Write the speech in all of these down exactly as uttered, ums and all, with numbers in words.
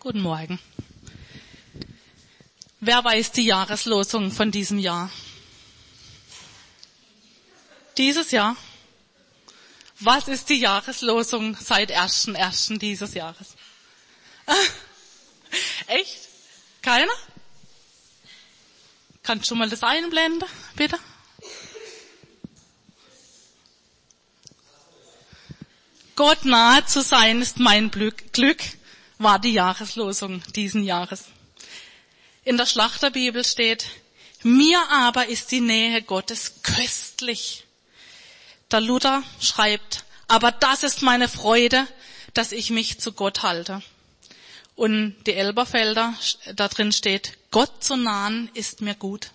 Guten Morgen. Wer weiß die Jahreslosung von diesem Jahr? Dieses Jahr? Was ist die Jahreslosung seit ersten ersten dieses Jahres? Echt? Keiner? Kannst du mal das einblenden, bitte? Gott nahe zu sein ist mein Glück, war die Jahreslosung diesen Jahres. In der Schlachterbibel steht, mir aber ist die Nähe Gottes köstlich. Der Luther schreibt, aber das ist meine Freude, dass ich mich zu Gott halte. Und die Elberfelder, da drin steht, Gott zu nahen ist mir gut.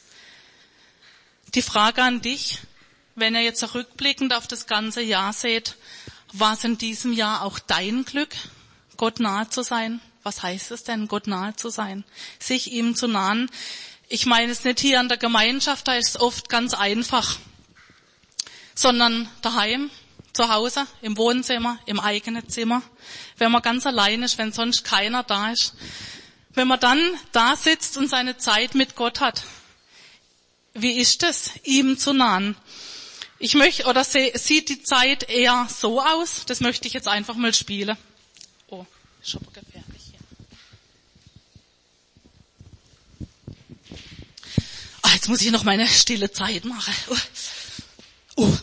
Die Frage an dich, wenn ihr jetzt rückblickend auf das ganze Jahr seht, war es in diesem Jahr auch dein Glück, Gott nahe zu sein? Was heißt es denn, Gott nahe zu sein? Sich ihm zu nahen. Ich meine es nicht hier in der Gemeinschaft, da ist es oft ganz einfach, sondern daheim, zu Hause, im Wohnzimmer, im eigenen Zimmer, wenn man ganz allein ist, wenn sonst keiner da ist. Wenn man dann da sitzt und seine Zeit mit Gott hat, wie ist es, ihm zu nahen? Ich möchte, oder se, sieht die Zeit eher so aus, das möchte ich jetzt einfach mal spielen. Oh, ist schon gefährlich hier. Ah, jetzt muss ich noch meine stille Zeit machen. Oh. Oh.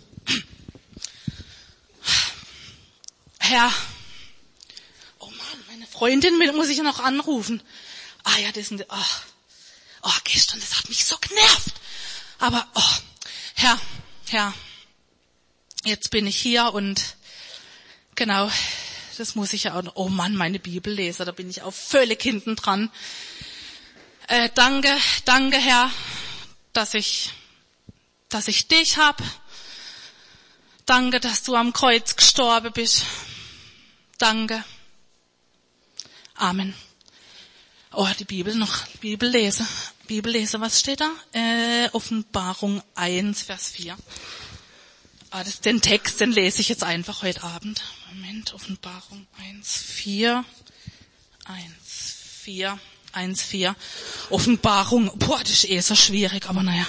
Herr, oh Mann, meine Freundin muss ich noch anrufen. Ah ja, das sind, oh, oh, gestern, das hat mich so genervt. Aber, oh, Herr, Herr, jetzt bin ich hier und genau, das muss ich ja auch noch, oh Mann, meine Bibel lesen, da bin ich auch völlig hinten dran. Äh, danke, danke Herr, dass ich, dass ich dich hab. Danke, dass du am Kreuz gestorben bist. Danke. Amen. Oh, die Bibel noch, Bibel lesen. Bibel lesen, was steht da? Äh, Offenbarung eins, Vers vier. Ah, das, den Text, den lese ich jetzt einfach heute Abend. Moment, Offenbarung eins, vier. eins, vier. eins, vier. Offenbarung, boah, das ist eh so schwierig, aber naja.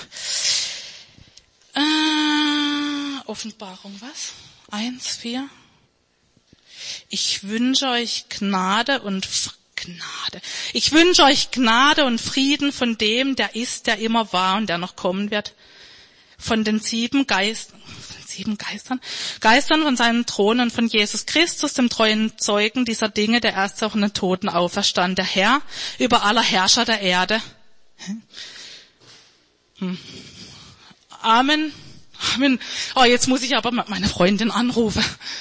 Äh, Offenbarung, was? eins, vier. Ich wünsche euch Gnade und F- Gnade. Ich wünsche euch Gnade und Frieden von dem, der ist, der immer war und der noch kommen wird. Von den sieben Geistern, sieben Geistern, Geistern von seinem Thron und von Jesus Christus, dem treuen Zeugen dieser Dinge, der erst auch in den Toten auferstand, der Herr über aller Herrscher der Erde. Hm. Amen. Amen. Oh, jetzt muss ich aber meine Freundin anrufen.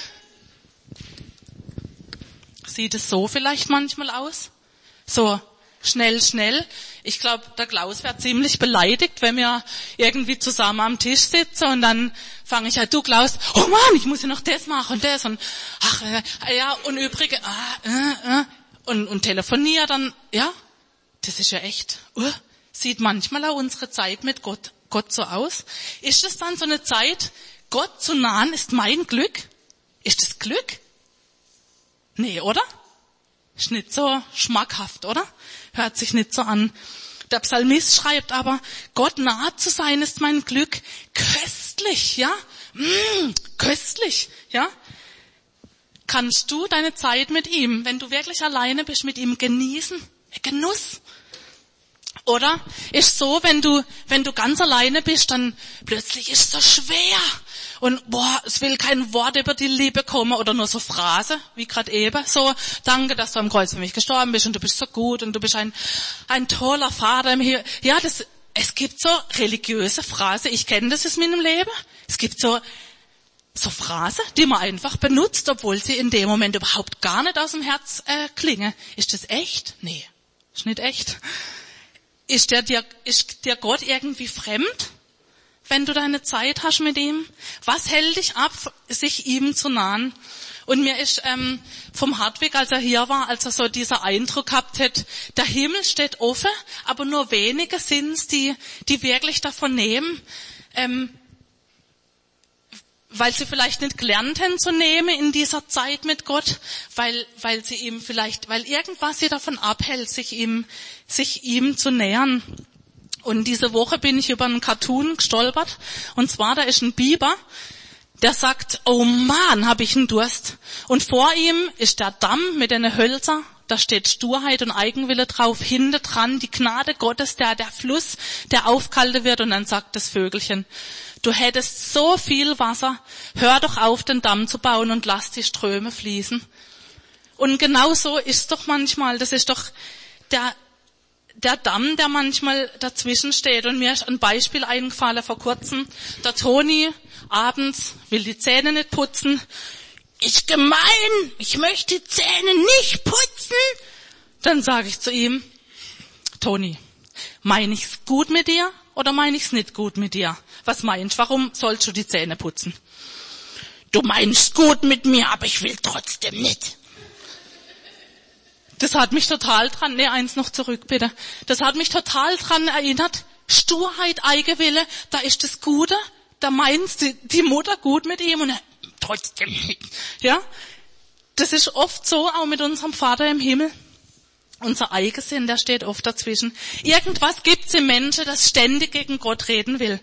Sieht es so vielleicht manchmal aus? So schnell, schnell. Ich glaube, der Klaus wäre ziemlich beleidigt, wenn wir irgendwie zusammen am Tisch sitzen und dann fange ich halt, du Klaus, oh Mann, ich muss ja noch das machen und das und ach äh, ja und übrige ah, äh, äh, und und telefoniere dann, ja, das ist ja echt. Uh, sieht manchmal auch unsere Zeit mit Gott Gott so aus. Ist es dann so eine Zeit, Gott zu nahen ist mein Glück? Ist das Glück? Nee, oder? Ist nicht so schmackhaft, oder? Hört sich nicht so an. Der Psalmist schreibt aber, Gott nahe zu sein ist mein Glück. Köstlich, ja? Mm, köstlich, ja? Kannst du deine Zeit mit ihm, wenn du wirklich alleine bist, mit ihm genießen? Genuss. Oder? Ist so, wenn du, wenn du ganz alleine bist, dann plötzlich ist es so schwer. Und boah, es will kein Wort über die Liebe kommen oder nur so Phrase, wie gerade eben. So, danke, dass du am Kreuz für mich gestorben bist und du bist so gut und du bist ein, ein toller Vater im Himmel. Ja, das, es gibt so religiöse Phrasen. Ich kenne das aus meinem Leben. Es gibt so, so Phrasen, die man einfach benutzt, obwohl sie in dem Moment überhaupt gar nicht aus dem Herz äh, klingen. Ist das echt? Nee, ist nicht echt. Ist der dir, ist dir Gott irgendwie fremd, wenn du deine Zeit hast mit ihm? Was hält dich ab, sich ihm zu nahen? Und mir ist ähm, vom Hartwig, als er hier war, als er so dieser Eindruck gehabt hat, der Himmel steht offen, aber nur wenige sind's, die, die wirklich davon nehmen. Ähm, weil sie vielleicht nicht gelernt haben zu nehmen in dieser Zeit mit Gott, weil, weil sie ihm vielleicht, weil irgendwas sie davon abhält, sich ihm, sich ihm zu nähern. Und diese Woche bin ich über einen Cartoon gestolpert. Und zwar, da ist ein Biber, der sagt, oh Mann, hab ich einen Durst. Und vor ihm ist der Damm mit den Hölzern. Da steht Sturheit und Eigenwille drauf. Hinten dran die Gnade Gottes, der, der Fluss, der aufgehalten wird. Und dann sagt das Vögelchen, du hättest so viel Wasser. Hör doch auf, den Damm zu bauen und lass die Ströme fließen. Und genau so ist doch manchmal. Das ist doch der, der Damm, der manchmal dazwischen steht. Und mir ist ein Beispiel eingefallen vor kurzem. Der Toni abends will die Zähne nicht putzen. Ist gemein, ich möchte die Zähne nicht putzen. Dann sage ich zu ihm, Toni, meine ich's gut mit dir oder meine ich's nicht gut mit dir? Was meinst du, warum sollst du die Zähne putzen? Du meinst gut mit mir, aber ich will trotzdem nicht. Das hat mich total dran, ne, eins noch zurück bitte. Das hat mich total dran erinnert. Sturheit, Eigenwille, da ist das Gute, da meint die, die Mutter gut mit ihm und er, trotzdem nicht. Ja, das ist oft so, auch mit unserem Vater im Himmel. Unser Eigensinn, der steht oft dazwischen. Irgendwas gibt's im Menschen, das ständig gegen Gott reden will.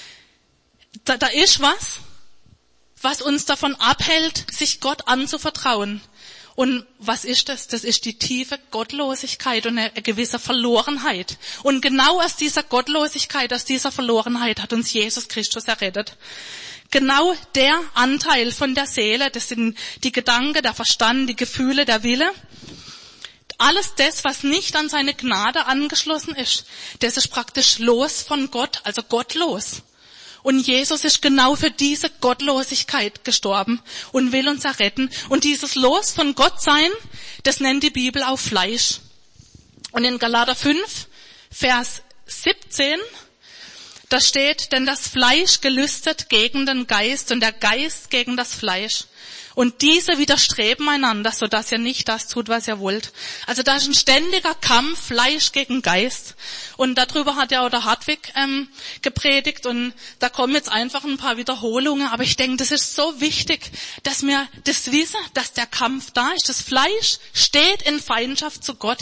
Da, da ist was, was uns davon abhält, sich Gott anzuvertrauen. Und was ist das? Das ist die tiefe Gottlosigkeit und eine, eine gewisse Verlorenheit. Und genau aus dieser Gottlosigkeit, aus dieser Verlorenheit hat uns Jesus Christus errettet. Genau der Anteil von der Seele, das sind die Gedanken, der Verstand, die Gefühle, der Wille. Alles das, was nicht an seine Gnade angeschlossen ist, das ist praktisch los von Gott, also gottlos. Und Jesus ist genau für diese Gottlosigkeit gestorben und will uns erretten. Und dieses Los von Gott sein, das nennt die Bibel auch Fleisch. Und in Galater fünf, Vers siebzehn, da steht, denn das Fleisch gelüstet gegen den Geist und der Geist gegen das Fleisch. Und diese widerstreben einander, sodass ihr nicht das tut, was ihr wollt. Also da ist ein ständiger Kampf, Fleisch gegen Geist. Und darüber hat ja auch der Hartwig ähm, gepredigt. Und da kommen jetzt einfach ein paar Wiederholungen. Aber ich denke, das ist so wichtig, dass wir das wissen, dass der Kampf da ist. Das Fleisch steht in Feindschaft zu Gott.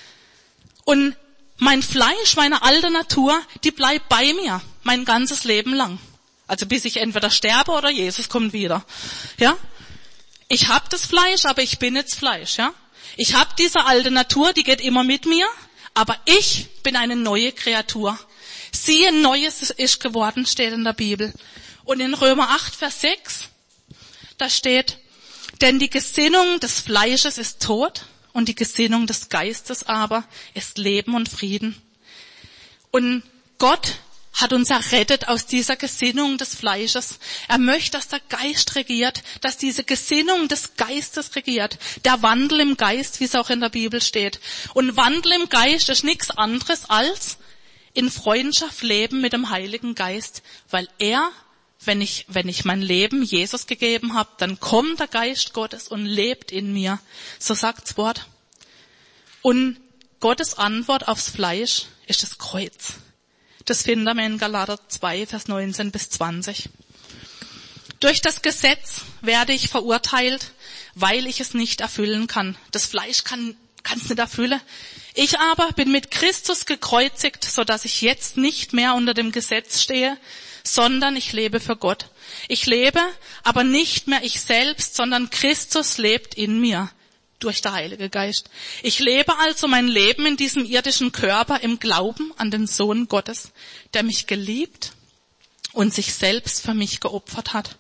Und mein Fleisch, meine alte Natur, die bleibt bei mir mein ganzes Leben lang. Also bis ich entweder sterbe oder Jesus kommt wieder. Ja? Ich habe das Fleisch, aber ich bin jetzt Fleisch, ja. Ich habe diese alte Natur, die geht immer mit mir, aber ich bin eine neue Kreatur. Siehe, Neues ist geworden, steht in der Bibel. Und in Römer acht, Vers sechs, da steht, denn die Gesinnung des Fleisches ist Tod und die Gesinnung des Geistes aber ist Leben und Frieden. Und Gott hat uns errettet aus dieser Gesinnung des Fleisches. Er möchte, dass der Geist regiert, dass diese Gesinnung des Geistes regiert. Der Wandel im Geist, wie es auch in der Bibel steht. Und Wandel im Geist ist nichts anderes als in Freundschaft leben mit dem Heiligen Geist. Weil er, wenn ich, wenn ich mein Leben Jesus gegeben habe, dann kommt der Geist Gottes und lebt in mir. So sagt's Wort. Und Gottes Antwort aufs Fleisch ist das Kreuz. Das finden wir in Galater zwei, Vers neunzehn bis zwanzig. Durch das Gesetz werde ich verurteilt, weil ich es nicht erfüllen kann. Das Fleisch kann es nicht erfüllen. Ich aber bin mit Christus gekreuzigt, sodass ich jetzt nicht mehr unter dem Gesetz stehe, sondern ich lebe für Gott. Ich lebe, aber nicht mehr ich selbst, sondern Christus lebt in mir. Durch den Heiligen Geist. Ich lebe also mein Leben in diesem irdischen Körper im Glauben an den Sohn Gottes, der mich geliebt und sich selbst für mich geopfert hat.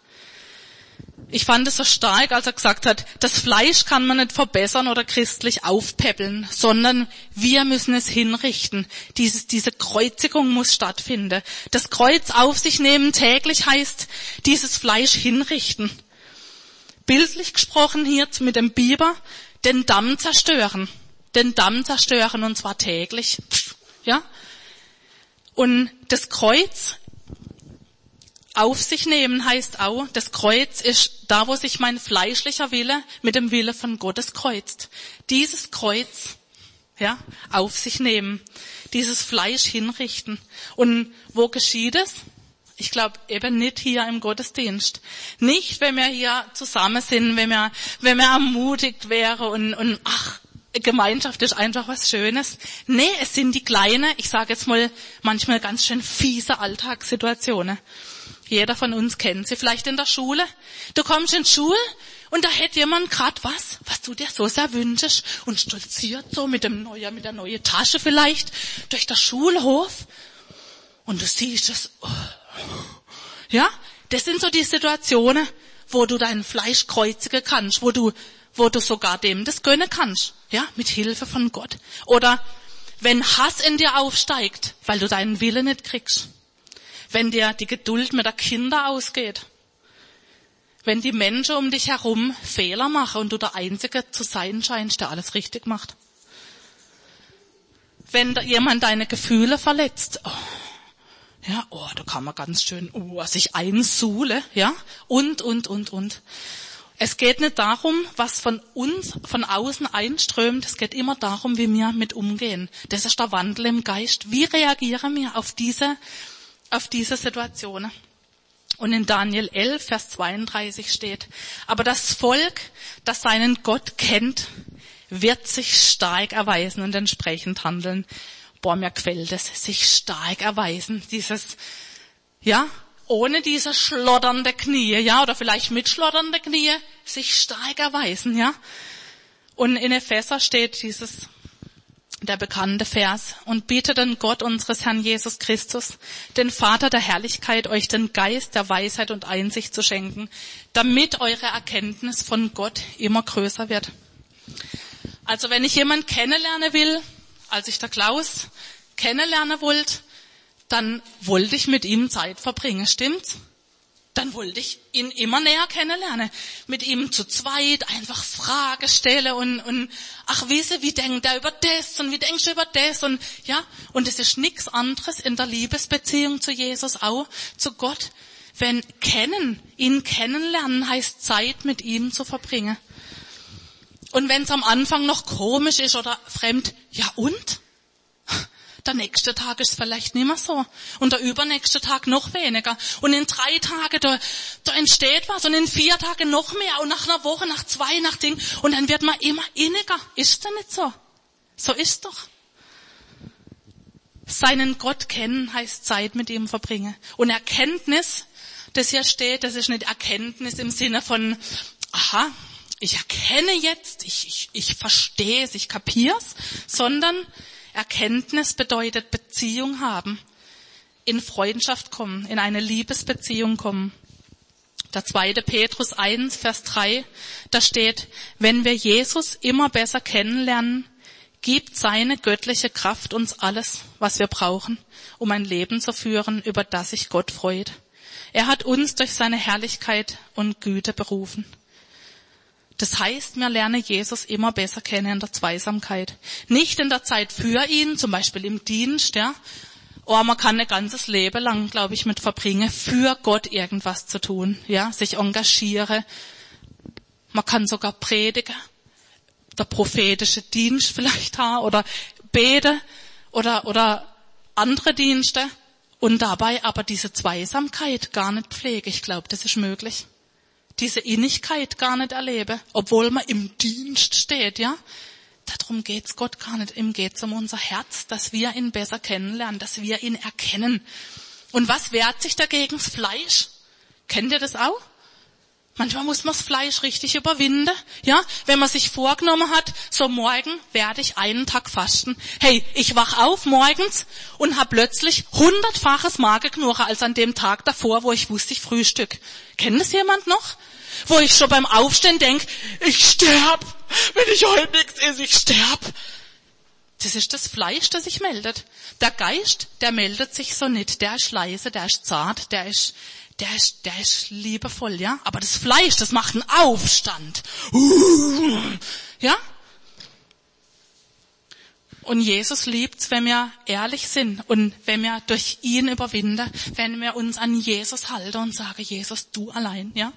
Ich fand es so stark, als er gesagt hat, das Fleisch kann man nicht verbessern oder christlich aufpäppeln, sondern wir müssen es hinrichten. Dieses, diese Kreuzigung muss stattfinden. Das Kreuz auf sich nehmen täglich heißt, dieses Fleisch hinrichten. Bildlich gesprochen hier mit dem Biber, den Damm zerstören, den Damm zerstören und zwar täglich, ja. Und das Kreuz auf sich nehmen heißt auch, das Kreuz ist da, wo sich mein fleischlicher Wille mit dem Wille von Gottes kreuzt. Dieses Kreuz, ja, auf sich nehmen, dieses Fleisch hinrichten. Und wo geschieht es? Ich glaube eben nicht hier im Gottesdienst. Nicht, wenn wir hier zusammen sind, wenn wir, wenn wir ermutigt wären und, und ach, Gemeinschaft ist einfach was Schönes. Nee, es sind die kleinen, ich sage jetzt mal, manchmal ganz schön fiese Alltagssituationen. Jeder von uns kennt sie, vielleicht in der Schule. Du kommst in die Schule und da hätte jemand gerade was, was du dir so sehr wünschst und stolziert so mit dem neuen, mit der neuen Tasche vielleicht durch den Schulhof und du siehst es. Oh. Ja, das sind so die Situationen, wo du dein Fleisch kreuzigen kannst, wo du wo du sogar dem das gönnen kannst, ja, mit Hilfe von Gott. Oder wenn Hass in dir aufsteigt, weil du deinen Willen nicht kriegst. Wenn dir die Geduld mit der Kinder ausgeht. Wenn die Menschen um dich herum Fehler machen und du der Einzige zu sein scheinst, der alles richtig macht. Wenn jemand deine Gefühle verletzt, oh, ja, oh, da kann man ganz schön, oh, sich einsuhle, ja, und, und, und, und. Es geht nicht darum, was von uns, von außen einströmt. Es geht immer darum, wie wir mit umgehen. Das ist der Wandel im Geist. Wie reagieren wir auf diese, auf diese Situationen? Und in Daniel elf, Vers zweiunddreißig steht, aber das Volk, das seinen Gott kennt, wird sich stark erweisen und entsprechend handeln. Boah, mir gefällt es, sich stark erweisen. Dieses, ja, ohne diese schlotternde Knie, ja, oder vielleicht mit schlotternde Knie, sich stark erweisen, ja. Und in Epheser steht dieses, der bekannte Vers, und bittet den Gott unseres Herrn Jesus Christus, den Vater der Herrlichkeit, euch den Geist der Weisheit und Einsicht zu schenken, damit eure Erkenntnis von Gott immer größer wird. Also wenn ich jemanden kennenlernen will, als ich der Klaus kennenlernen wollte, dann wollte ich mit ihm Zeit verbringen, stimmt's? Dann wollte ich ihn immer näher kennenlernen. Mit ihm zu zweit einfach Fragen stellen und, und ach, wisse, wie denkt er über das und wie denkst du über das und, ja. Und es ist nichts anderes in der Liebesbeziehung zu Jesus auch, zu Gott. Wenn kennen, ihn kennenlernen heißt Zeit mit ihm zu verbringen. Und wenn es am Anfang noch komisch ist oder fremd, ja und? Der nächste Tag ist vielleicht nicht mehr so. Und der übernächste Tag noch weniger. Und in drei Tagen, da, da entsteht was. Und in vier Tagen noch mehr. Und nach einer Woche, nach zwei, nach Ding. Und dann wird man immer inniger. Ist das nicht so? So ist doch. Seinen Gott kennen heißt Zeit mit ihm verbringen. Und Erkenntnis, das hier steht, das ist nicht Erkenntnis im Sinne von, aha, ich erkenne jetzt, ich, ich, ich verstehe es, ich kapier's, sondern Erkenntnis bedeutet Beziehung haben, in Freundschaft kommen, in eine Liebesbeziehung kommen. Der zweite Petrus eins, Vers drei, da steht, wenn wir Jesus immer besser kennenlernen, gibt seine göttliche Kraft uns alles, was wir brauchen, um ein Leben zu führen, über das sich Gott freut. Er hat uns durch seine Herrlichkeit und Güte berufen. Das heißt, wir lernen Jesus immer besser kennen in der Zweisamkeit. Nicht in der Zeit für ihn, zum Beispiel im Dienst, ja. Oh, man kann ein ganzes Leben lang, glaube ich, mit verbringen, für Gott irgendwas zu tun, ja, sich engagieren. Man kann sogar predigen, der prophetische Dienst vielleicht haben oder beten oder, oder andere Dienste und dabei aber diese Zweisamkeit gar nicht pflegen. Ich glaube, das ist möglich. Diese Innigkeit gar nicht erlebe, obwohl man im Dienst steht, ja. Darum geht's Gott gar nicht. Ihm geht's um unser Herz, dass wir ihn besser kennenlernen, dass wir ihn erkennen. Und was wehrt sich dagegen? Das Fleisch. Kennt ihr das auch? Manchmal muss man das Fleisch richtig überwinden, ja. Wenn man sich vorgenommen hat, so morgen werde ich einen Tag fasten. Hey, ich wach auf morgens und hab plötzlich hundertfaches Magenknurren als an dem Tag davor, wo ich wusste, ich frühstück. Kennt das jemand noch? Wo ich schon beim Aufstehen denk, ich sterb, wenn ich heute nichts esse, ich sterb. Das ist das Fleisch, das sich meldet. Der Geist, der meldet sich so nicht. Der ist leise, der ist zart, der ist, der ist, der ist liebevoll, ja. Aber das Fleisch, das macht einen Aufstand. Ja? Und Jesus liebt's, wenn wir ehrlich sind und wenn wir durch ihn überwinden, wenn wir uns an Jesus halten und sagen, Jesus, du allein, ja.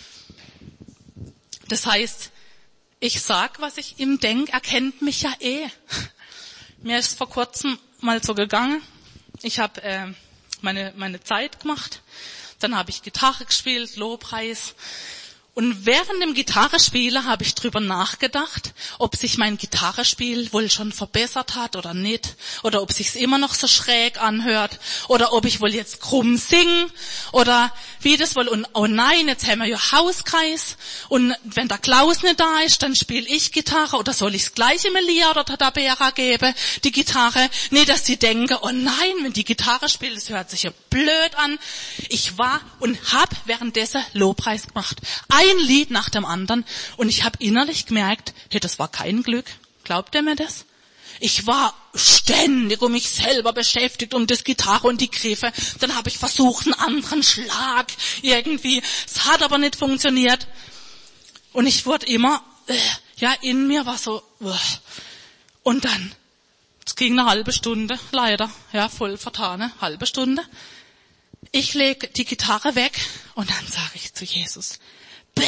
Das heißt, ich sag, was ich ihm denk, er kennt mich ja eh. Mir ist vor kurzem mal so gegangen, ich habe äh, meine, meine Zeit gemacht. Dann habe ich Gitarre gespielt, Lobpreis. Und während dem Gitarrespielen habe ich drüber nachgedacht, ob sich mein Gitarrespiel wohl schon verbessert hat oder nicht, oder ob sich's immer noch so schräg anhört, oder ob ich wohl jetzt krumm singe, oder wie das wohl. Und oh nein, jetzt haben wir ja Hauskreis, und wenn der Klaus nicht da ist, dann spiele ich Gitarre, oder soll ich's gleich im Elia oder der Tabera geben, die Gitarre? Nee, dass die denken, oh nein, wenn die Gitarre spielt, das hört sich ja blöd an. Ich war und hab währenddessen Lobpreis gemacht. Ein Lied nach dem anderen. Und ich habe innerlich gemerkt, hey, das war kein Glück. Glaubt ihr mir das? Ich war ständig um mich selber beschäftigt, um das Gitarre und die Griffe. Dann habe ich versucht, einen anderen Schlag irgendwie. Es hat aber nicht funktioniert. Und ich wurde immer, äh, ja, in mir war so, äh. Und dann, es ging eine halbe Stunde, leider, ja, voll vertane, halbe Stunde. Ich lege die Gitarre weg und dann sage ich zu Jesus, bäh,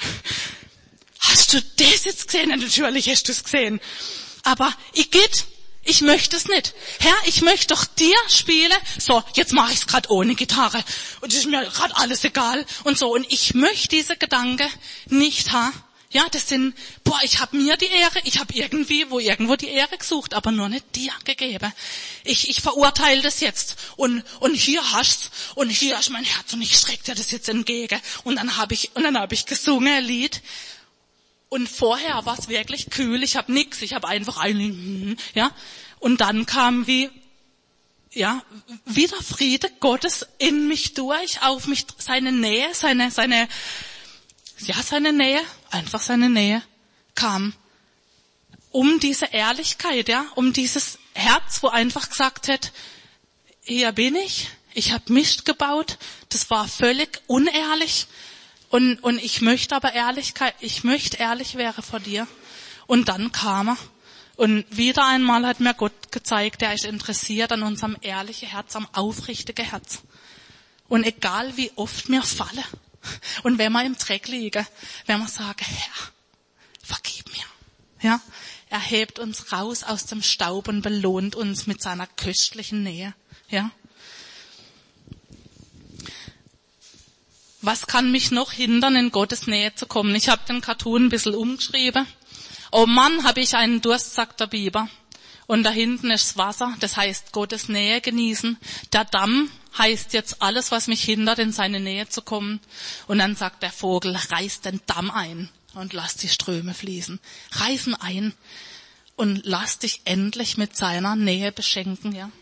hast du das jetzt gesehen? Natürlich hast du es gesehen. Aber ich geht, ich möchte es nicht. Herr, ich möchte doch dir spielen. So, jetzt mache ich es gerade ohne Gitarre. Und es ist mir gerade alles egal. Und so, und ich möchte diese Gedanken nicht haben. Ja, das sind, boah, ich habe mir die Ehre, ich habe irgendwie, wo irgendwo die Ehre gesucht, aber nur nicht dir gegeben. Ich, ich verurteile das jetzt und und hier hast und hier ist mein Herz und ich schreck dir das jetzt entgegen. Und dann habe ich und dann habe ich gesungen ein Lied und vorher war es wirklich kühl. Ich habe nix, ich habe einfach ein, ja. Und dann kam wie ja wieder Friede Gottes in mich durch, auf mich, seine Nähe, seine seine Ja, seine Nähe, einfach seine Nähe kam. Um diese Ehrlichkeit, ja, um dieses Herz, wo einfach gesagt hat, hier bin ich, ich habe Mist gebaut, das war völlig unehrlich und und ich möchte aber Ehrlichkeit, ich möchte ehrlich wäre vor dir. Und dann kam er und wieder einmal hat mir Gott gezeigt, er ist interessiert an unserem ehrlichen Herz, am aufrichtigen Herz. Und egal wie oft mir falle, und wenn wir im Dreck liegen, wenn wir sagen, Herr, vergib mir. Ja, er hebt uns raus aus dem Staub und belohnt uns mit seiner köstlichen Nähe. Ja. Was kann mich noch hindern, in Gottes Nähe zu kommen? Ich habe den Cartoon ein bisschen umgeschrieben. Oh Mann, habe ich einen Durst, sagt der Biber. Und da hinten ist das Wasser, das heißt Gottes Nähe genießen. Der Damm heißt jetzt alles, was mich hindert, in seine Nähe zu kommen. Und dann sagt der Vogel, reiß den Damm ein und lass die Ströme fließen. Reiß ihn ein und lass dich endlich mit seiner Nähe beschenken, ja.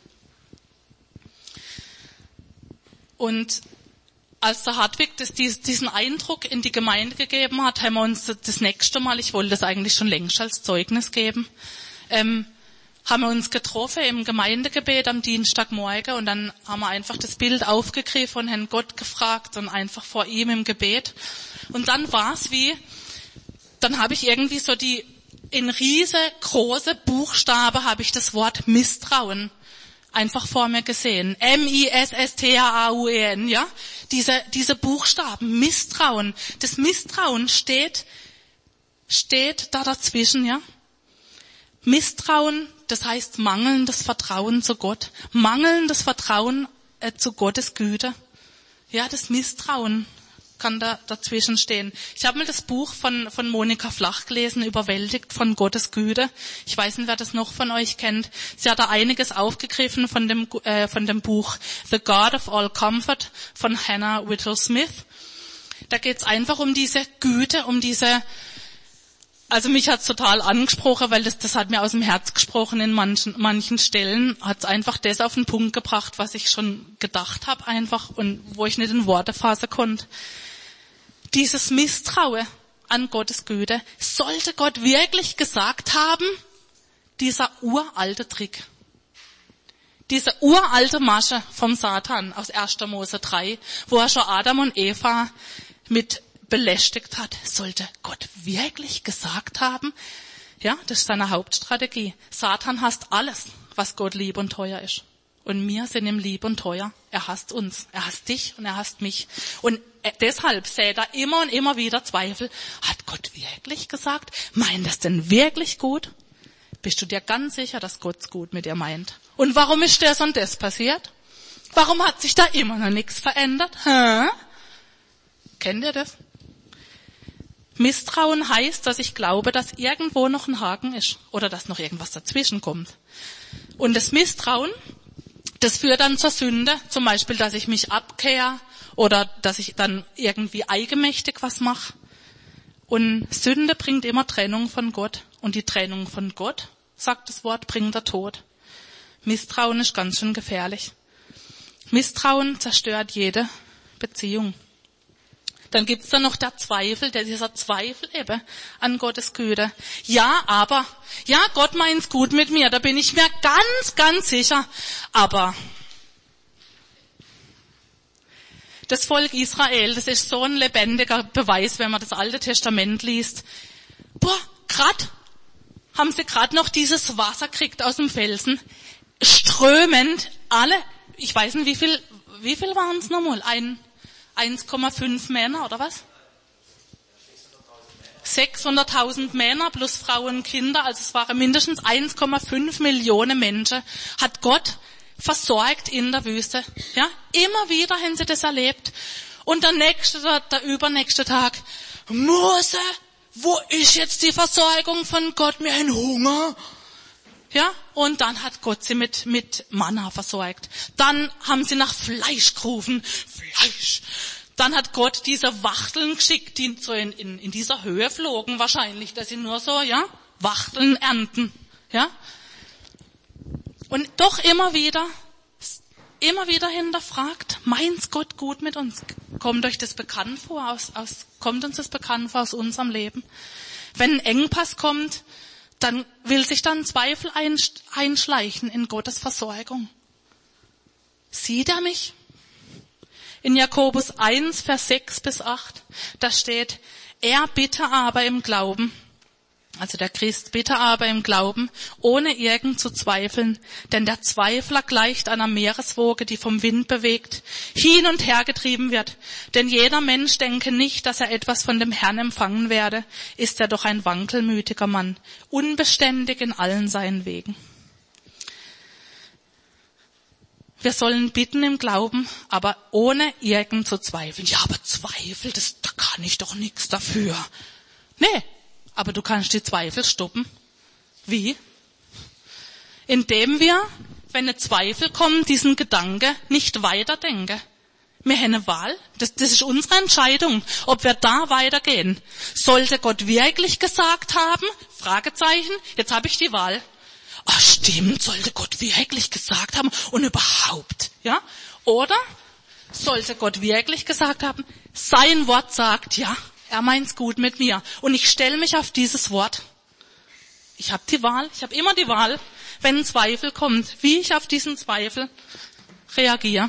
Und als der Hartwig das, diesen Eindruck in die Gemeinde gegeben hat, haben wir uns das nächste Mal, ich wollte das eigentlich schon längst als Zeugnis geben, ähm, haben wir uns getroffen im Gemeindegebet am Dienstagmorgen und dann haben wir einfach das Bild aufgegriffen und haben Gott gefragt und einfach vor ihm im Gebet. Und dann war es wie, dann habe ich irgendwie so die, in riesengroße Buchstaben habe ich das Wort Misstrauen einfach vor mir gesehen. M I S S T R A U E N, ja? Diese, diese Buchstaben, Misstrauen. Das Misstrauen steht, steht da dazwischen, ja? Misstrauen, das heißt mangelndes Vertrauen zu Gott, mangelndes Vertrauen äh, zu Gottes Güte. Ja, das Misstrauen kann da dazwischen stehen. Ich habe mal das Buch von von Monika Flach gelesen, Überwältigt von Gottes Güte. Ich weiß nicht, wer das noch von euch kennt. Sie hat da einiges aufgegriffen von dem äh, von dem Buch The God of All Comfort von Hannah Whittle Smith. Da geht es einfach um diese Güte, um diese. Also mich hat's total angesprochen, weil das, das hat mir aus dem Herz gesprochen in manchen, manchen Stellen. Hat's einfach das auf den Punkt gebracht, was ich schon gedacht habe einfach und wo ich nicht in Worte fassen konnte. Dieses Misstrauen an Gottes Güte, sollte Gott wirklich gesagt haben, dieser uralte Trick, diese uralte Masche vom Satan aus erster Mose drei, wo er schon Adam und Eva mit belästigt hat, sollte Gott wirklich gesagt haben? Ja, das ist seine Hauptstrategie. Satan hasst alles, was Gott lieb und teuer ist. Und wir sind ihm lieb und teuer. Er hasst uns. Er hasst dich und er hasst mich. Und deshalb sät er immer und immer wieder Zweifel. Hat Gott wirklich gesagt? Meint das denn wirklich gut? Bist du dir ganz sicher, dass Gott es gut mit dir meint? Und warum ist das und das passiert? Warum hat sich da immer noch nichts verändert? Hä? Kennt ihr das? Misstrauen heißt, dass ich glaube, dass irgendwo noch ein Haken ist oder dass noch irgendwas dazwischen kommt. Und das Misstrauen, das führt dann zur Sünde, zum Beispiel, dass ich mich abkehre oder dass ich dann irgendwie eigenmächtig was mache. Und Sünde bringt immer Trennung von Gott. Und die Trennung von Gott, sagt das Wort, bringt der Tod. Misstrauen ist ganz schön gefährlich. Misstrauen zerstört jede Beziehung. Dann gibt's da noch der Zweifel, der dieser Zweifel eben an Gottes Güte. Ja, aber, ja, Gott meint's gut mit mir, da bin ich mir ganz, ganz sicher. Aber das Volk Israel, das ist so ein lebendiger Beweis, wenn man das Alte Testament liest. Boah, grad haben sie grad noch dieses Wasser gekriegt aus dem Felsen, strömend, alle, ich weiß nicht, wie viel, wie viel waren es nochmal? Ein eins Komma fünf Männer, oder was? sechshunderttausend Männer plus Frauen und Kinder, also es waren mindestens eins Komma fünf Millionen Menschen, hat Gott versorgt in der Wüste. Ja, immer wieder haben sie das erlebt. Und der nächste, der, der übernächste Tag, Mose, wo ist jetzt die Versorgung von Gott? Wir haben Hunger. Ja, und dann hat Gott sie mit, mit Manna versorgt. Dann haben sie nach Fleisch gerufen. Fleisch. Dann hat Gott diese Wachteln geschickt, die so in, in, in dieser Höhe flogen wahrscheinlich, dass sie nur so, ja, Wachteln ernten. Ja. Und doch immer wieder, immer wieder hinterfragt, meint's Gott gut mit uns? Kommt euch das bekannt vor, aus, aus, kommt uns das bekannt vor aus unserem Leben? Wenn ein Engpass kommt, dann will sich dann Zweifel einschleichen in Gottes Versorgung. Sieht er mich? In Jakobus eins, Vers sechs bis acht, da steht, er bitte aber im Glauben, also der Christ bitte aber im Glauben, ohne irgend zu zweifeln, denn der Zweifler gleicht einer Meereswoge, die vom Wind bewegt, hin und her getrieben wird. Denn jeder Mensch denke nicht, dass er etwas von dem Herrn empfangen werde, ist er doch ein wankelmütiger Mann, unbeständig in allen seinen Wegen. Wir sollen bitten im Glauben, aber ohne irgend zu zweifeln. Ja, aber Zweifel, das, da kann ich doch nichts dafür. Nee. Aber du kannst die Zweifel stoppen. Wie? Indem wir, wenn ein Zweifel kommt, diesen Gedanke nicht weiterdenken. Wir haben eine Wahl. Das, das ist unsere Entscheidung, ob wir da weitergehen. Sollte Gott wirklich gesagt haben? Fragezeichen. Jetzt habe ich die Wahl. Ah, stimmt, sollte Gott wirklich gesagt haben und überhaupt, ja? Oder sollte Gott wirklich gesagt haben, sein Wort sagt, ja, er meint's gut mit mir. Und ich stelle mich auf dieses Wort. Ich habe die Wahl, ich habe immer die Wahl, wenn ein Zweifel kommt, wie ich auf diesen Zweifel reagiere.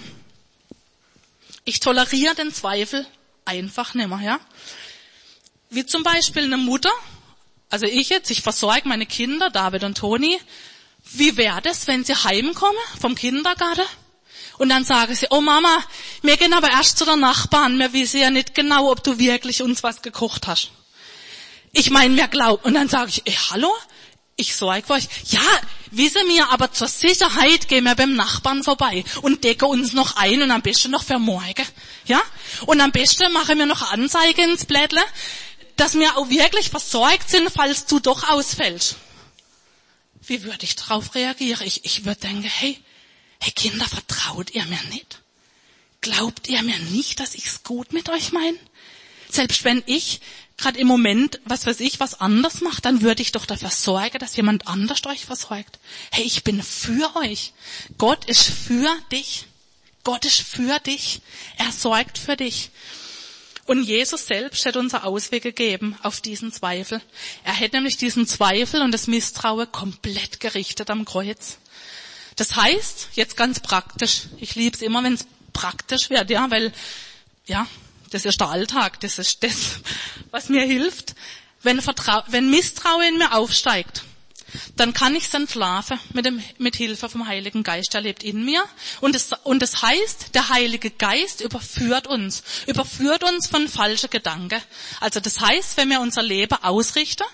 Ich toleriere den Zweifel einfach nimmer, ja. Wie zum Beispiel eine Mutter, also ich jetzt, ich versorge meine Kinder, David und Toni. Wie wäre das, wenn sie heimkommen vom Kindergarten? Und dann sagen sie, oh Mama, wir gehen aber erst zu der Nachbarn, wir wissen ja nicht genau, ob du wirklich uns was gekocht hast. Ich meine, wir glauben. Und dann sage ich, ey, hallo? Ich sorge für euch. Ja, wissen wir, aber zur Sicherheit gehen wir beim Nachbarn vorbei und decken uns noch ein und am besten noch für morgen. Ja? Und am besten machen wir noch Anzeige ins Blättle, dass wir auch wirklich versorgt sind, falls du doch ausfällst. Wie würde ich darauf reagieren? Ich, ich würde denken, hey, Hey Kinder, vertraut ihr mir nicht? Glaubt ihr mir nicht, dass ich's gut mit euch meine? Selbst wenn ich gerade im Moment, was weiß ich, was anders mache, dann würde ich doch dafür sorgen, dass jemand anders euch versorgt. Hey, ich bin für euch. Gott ist für dich. Gott ist für dich. Er sorgt für dich. Und Jesus selbst hat uns einen Ausweg gegeben auf diesen Zweifel. Er hat nämlich diesen Zweifel und das Misstrauen komplett gerichtet am Kreuz. Das heißt, jetzt ganz praktisch, ich liebe es immer, wenn es praktisch wird, ja, weil, ja, das ist der Alltag, das ist das, was mir hilft. Wenn, Vertrau- wenn Misstrauen in mir aufsteigt, dann kann ich es entlarven mit dem, mit Hilfe vom Heiligen Geist, der lebt in mir. Und es, und es heißt, der Heilige Geist überführt uns, überführt uns von falschen Gedanken. Also das heißt, wenn wir unser Leben ausrichten,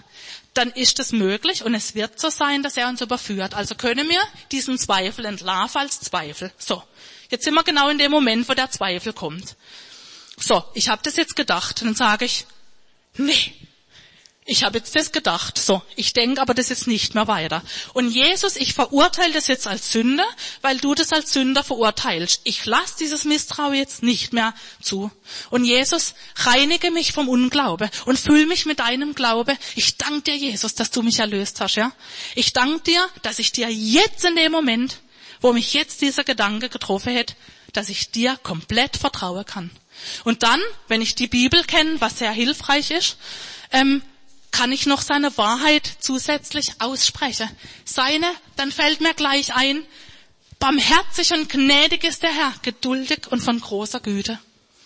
dann ist es möglich und es wird so sein, dass er uns überführt. Also können wir diesen Zweifel entlarven als Zweifel. So, jetzt sind wir genau in dem Moment, wo der Zweifel kommt. So, ich habe das jetzt gedacht. Dann sage ich, nee, ich habe jetzt das gedacht. So, ich denke aber das jetzt nicht mehr weiter. Und Jesus, ich verurteile das jetzt als Sünde, weil du das als Sünder verurteilst. Ich lasse dieses Misstrauen jetzt nicht mehr zu. Und Jesus, reinige mich vom Unglaube und füll mich mit deinem Glaube. Ich danke dir, Jesus, dass du mich erlöst hast. Ja, ich danke dir, dass ich dir jetzt in dem Moment, wo mich jetzt dieser Gedanke getroffen hätte, dass ich dir komplett vertrauen kann. Und dann, wenn ich die Bibel kenne, was sehr hilfreich ist, ähm, kann ich noch seine Wahrheit zusätzlich aussprechen. Seine, dann fällt mir gleich ein, barmherzig und gnädig ist der Herr, geduldig und von großer Güte.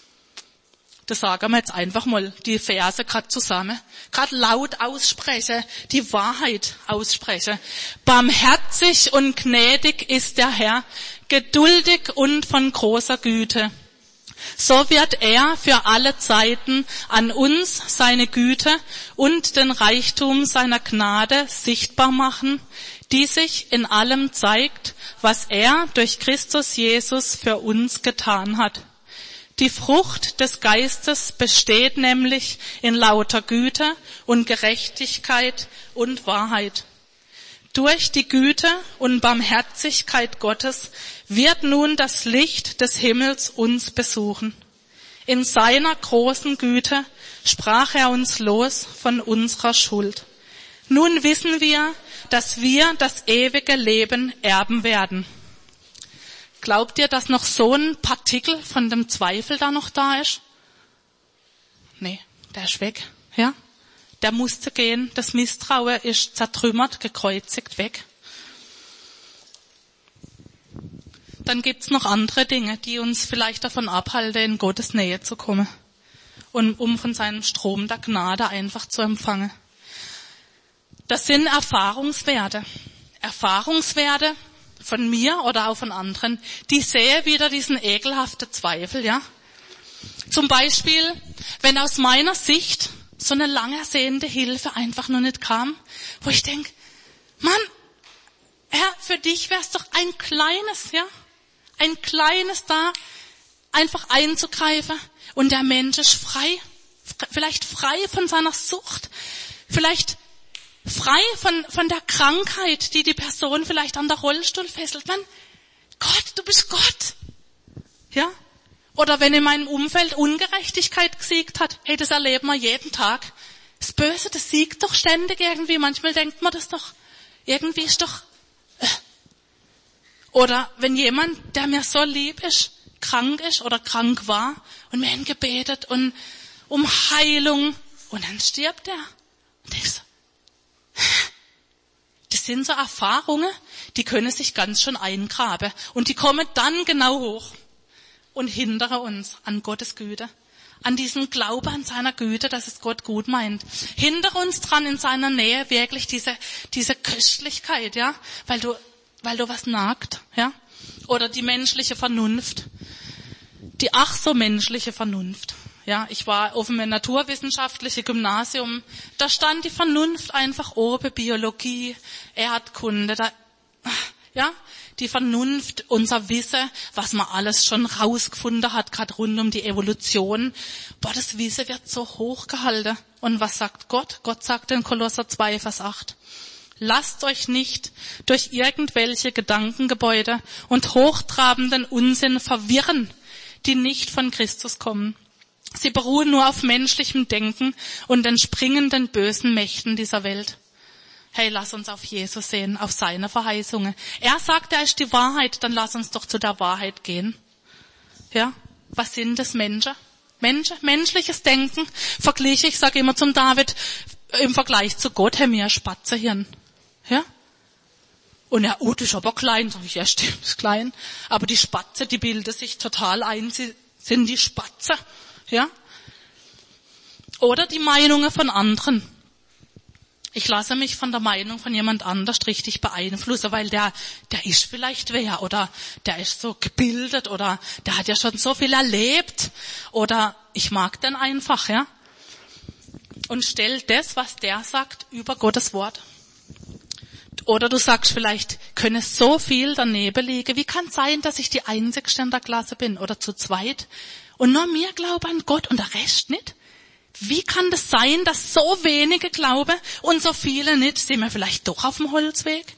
Das sagen wir jetzt einfach mal, die Verse gerade zusammen. Gerade laut aussprechen, die Wahrheit aussprechen. Barmherzig und gnädig ist der Herr, geduldig und von großer Güte. So wird er für alle Zeiten an uns seine Güte und den Reichtum seiner Gnade sichtbar machen, die sich in allem zeigt, was er durch Christus Jesus für uns getan hat. Die Frucht des Geistes besteht nämlich in lauter Güte und Gerechtigkeit und Wahrheit. Durch die Güte und Barmherzigkeit Gottes wird nun das Licht des Himmels uns besuchen. In seiner großen Güte sprach er uns los von unserer Schuld. Nun wissen wir, dass wir das ewige Leben erben werden. Glaubt ihr, dass noch so ein Partikel von dem Zweifel da noch da ist? Nee, der ist weg, ja? Der musste gehen, das Misstrauen ist zertrümmert, gekreuzigt, weg. Dann gibt's noch andere Dinge, die uns vielleicht davon abhalten, in Gottes Nähe zu kommen und um von seinem Strom der Gnade einfach zu empfangen. Das sind Erfahrungswerte. Erfahrungswerte von mir oder auch von anderen, die sehen wieder diesen ekelhaften Zweifel, ja. Zum Beispiel, wenn aus meiner Sicht so eine lang ersehnte Hilfe einfach noch nicht kam, wo ich denke, Mann, Herr, für dich wär's doch ein kleines, ja, ein kleines da, einfach einzugreifen und der Mensch ist frei, vielleicht frei von seiner Sucht, vielleicht frei von, von der Krankheit, die die Person vielleicht an der Rollstuhl fesselt. Mann, Gott, du bist Gott, ja. Oder wenn in meinem Umfeld Ungerechtigkeit gesiegt hat, hey, das erleben wir jeden Tag. Das Böse, das siegt doch ständig irgendwie. Manchmal denkt man das doch, irgendwie ist doch... Äh. Oder wenn jemand, der mir so lieb ist, krank ist oder krank war und wir haben gebetet und um Heilung und dann stirbt er. Und ich so, das sind so Erfahrungen, die können sich ganz schön eingraben und die kommen dann genau hoch. Und hindere uns an Gottes Güte, an diesen Glaube an seiner Güte, dass es Gott gut meint. Hindere uns dran in seiner Nähe wirklich diese, diese Köstlichkeit, ja, weil du, weil du was nagt, ja. Oder die menschliche Vernunft. Die ach so menschliche Vernunft. Ja, ich war auf dem naturwissenschaftlichen Gymnasium, da stand die Vernunft einfach oben, Biologie, Erdkunde, da, ja. Die Vernunft, unser Wissen, was man alles schon rausgefunden hat, gerade rund um die Evolution. Boah, das Wissen wird so hochgehalten. Und was sagt Gott? Gott sagt in Kolosser zwei, Vers acht. Lasst euch nicht durch irgendwelche Gedankengebäude und hochtrabenden Unsinn verwirren, die nicht von Christus kommen. Sie beruhen nur auf menschlichem Denken und entspringen den bösen Mächten dieser Welt. Hey, lass uns auf Jesus sehen, auf seine Verheißungen. Er sagt, er ist die Wahrheit, dann lass uns doch zu der Wahrheit gehen. Ja, was sind das Menschen? Menschen, menschliches Denken vergleiche ich, sage immer zum David, im Vergleich zu Gott, hey, mir Spatzehirn. Ja? Und er, oh, das ist aber klein. Sag ich, ja, stimmt, ist klein. Aber die Spatze, die bilden sich total ein, sie sind die Spatze. Ja? Oder die Meinungen von anderen. Ich lasse mich von der Meinung von jemand anders richtig beeinflussen, weil der, der ist vielleicht wer oder der ist so gebildet oder der hat ja schon so viel erlebt oder ich mag den einfach, ja. und stell das, was der sagt, über Gottes Wort. Oder du sagst vielleicht, könne so viel daneben liegen. Wie kann es sein, dass ich die Einzigste in der Klasse bin oder zu zweit und nur mir glaube an Gott und der Rest nicht? Wie kann das sein, dass so wenige glauben und so viele nicht? Sind wir vielleicht doch auf dem Holzweg?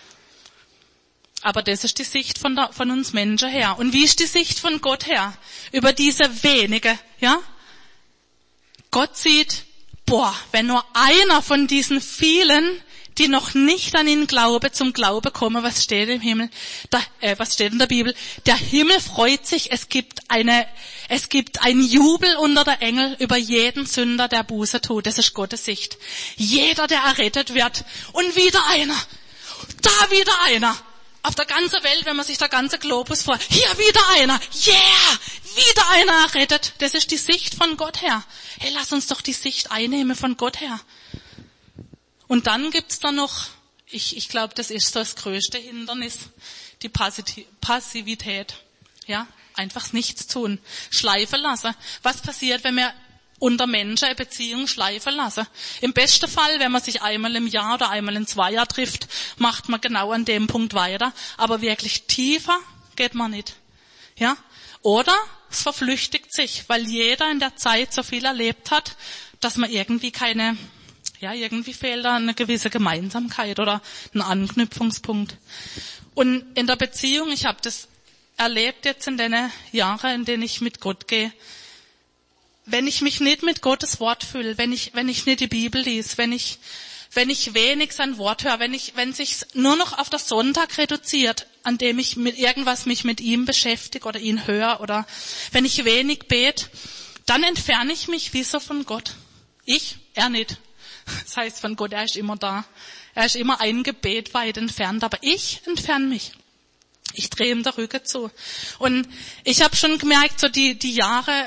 Aber das ist die Sicht von, der, von uns Menschen her. Und wie ist die Sicht von Gott her? Über diese wenige, ja? Gott sieht, boah, wenn nur einer von diesen vielen, die noch nicht an ihn glauben, zum Glaube kommen, was steht im Himmel? Da, äh, was steht in der Bibel? Der Himmel freut sich, es gibt eine, es gibt einen Jubel unter der Engel über jeden Sünder, der Buße tut. Das ist Gottes Sicht. Jeder, der errettet wird. Und wieder einer. Da wieder einer. Auf der ganzen Welt, wenn man sich der ganze Globus vor, hier wieder einer. Yeah! Wieder einer errettet. Das ist die Sicht von Gott her. Hey, lass uns doch die Sicht einnehmen von Gott her. Und dann gibt's da noch, ich, ich glaube, das ist so das größte Hindernis, die Passivität. Ja, einfach nichts tun, schleifen lassen. Was passiert, wenn wir unter Menschen eine Beziehung schleifen lassen? Im besten Fall, wenn man sich einmal im Jahr oder einmal in zwei Jahren trifft, macht man genau an dem Punkt weiter. Aber wirklich tiefer geht man nicht. Ja, oder es verflüchtigt sich, weil jeder in der Zeit so viel erlebt hat, dass man irgendwie keine Ja, irgendwie fehlt da eine gewisse Gemeinsamkeit oder ein Anknüpfungspunkt. Und in der Beziehung, ich habe das erlebt jetzt in den Jahren, in denen ich mit Gott gehe, wenn ich mich nicht mit Gottes Wort fühle, wenn ich wenn ich nicht die Bibel lese, wenn ich wenn ich wenig sein Wort höre, wenn ich wenn sich's nur noch auf das Sonntag reduziert, an dem ich mit irgendwas mich mit ihm beschäftige oder ihn höre, oder wenn ich wenig bete, dann entferne ich mich wie so von Gott. Ich, er nicht. Das heißt von Gott, er ist immer da. Er ist immer ein Gebet weit entfernt, aber ich entferne mich. Ich drehe ihm der Rücken zu. Und ich habe schon gemerkt, so die die Jahre,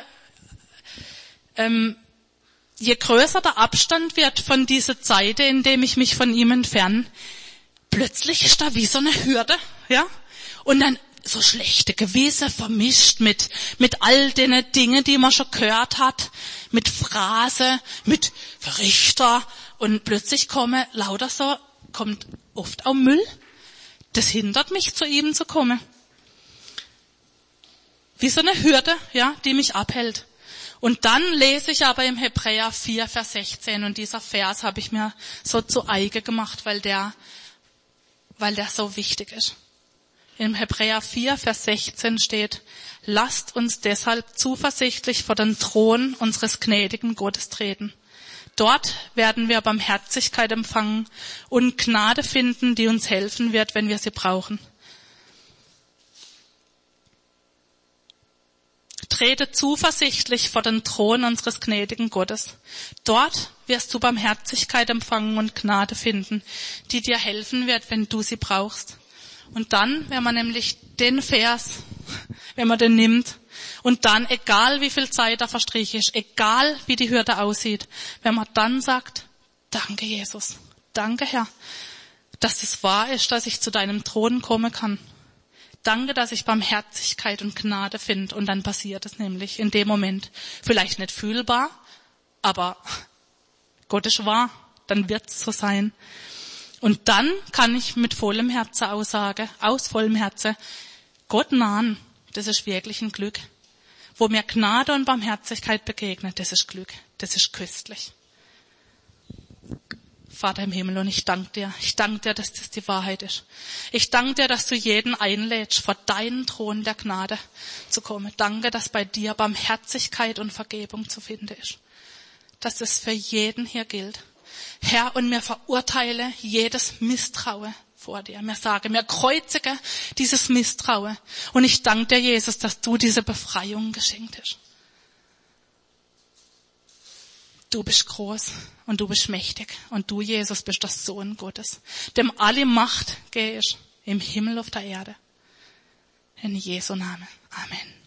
ähm, je größer der Abstand wird von dieser Zeit, in dem ich mich von ihm entferne, plötzlich ist da wie so eine Hürde, ja? Und dann so schlechte Gewisse vermischt mit mit all den Dingen, die man schon gehört hat, mit Phrase, mit Richter, und plötzlich komme lauter so, kommt oft auch Müll. Das hindert mich, zu ihm zu kommen. Wie so eine Hürde, ja, die mich abhält. Und dann lese ich aber im Hebräer vier, Vers sechzehn, und dieser Vers habe ich mir so zu eigen gemacht, weil der, weil der so wichtig ist. Im Hebräer vier, Vers sechzehn steht: Lasst uns deshalb zuversichtlich vor den Thron unseres gnädigen Gottes treten. Dort werden wir Barmherzigkeit empfangen und Gnade finden, die uns helfen wird, wenn wir sie brauchen. Trete zuversichtlich vor den Thron unseres gnädigen Gottes. Dort wirst du Barmherzigkeit empfangen und Gnade finden, die dir helfen wird, wenn du sie brauchst. Und dann, wenn man nämlich den Vers, wenn man den nimmt, und dann, egal wie viel Zeit da verstrichen ist, egal wie die Hürde aussieht, wenn man dann sagt: Danke, Jesus, danke, Herr, dass es wahr ist, dass ich zu deinem Thron kommen kann. Danke, dass ich Barmherzigkeit und Gnade finde. Und dann passiert es nämlich in dem Moment. Vielleicht nicht fühlbar, aber Gott ist wahr, dann wird es so sein. Und dann kann ich mit vollem Herzen aussagen, aus vollem Herzen, Gott nahen, das ist wirklich ein Glück. Wo mir Gnade und Barmherzigkeit begegnet, das ist Glück, das ist köstlich. Vater im Himmel, und ich danke dir, ich danke dir, dass das die Wahrheit ist. Ich danke dir, dass du jeden einlädst, vor deinen Thron der Gnade zu kommen. Danke, dass bei dir Barmherzigkeit und Vergebung zu finden ist. Dass das für jeden hier gilt. Herr, und mir verurteile jedes Misstrauen vor dir. Mir sage, mir kreuzige dieses Misstrauen. Und ich danke dir, Jesus, dass du diese Befreiung geschenkt hast. Du bist groß und du bist mächtig. Und du, Jesus, bist der Sohn Gottes, dem alle Macht gegeben ist, im Himmel auf der Erde. In Jesu Namen. Amen.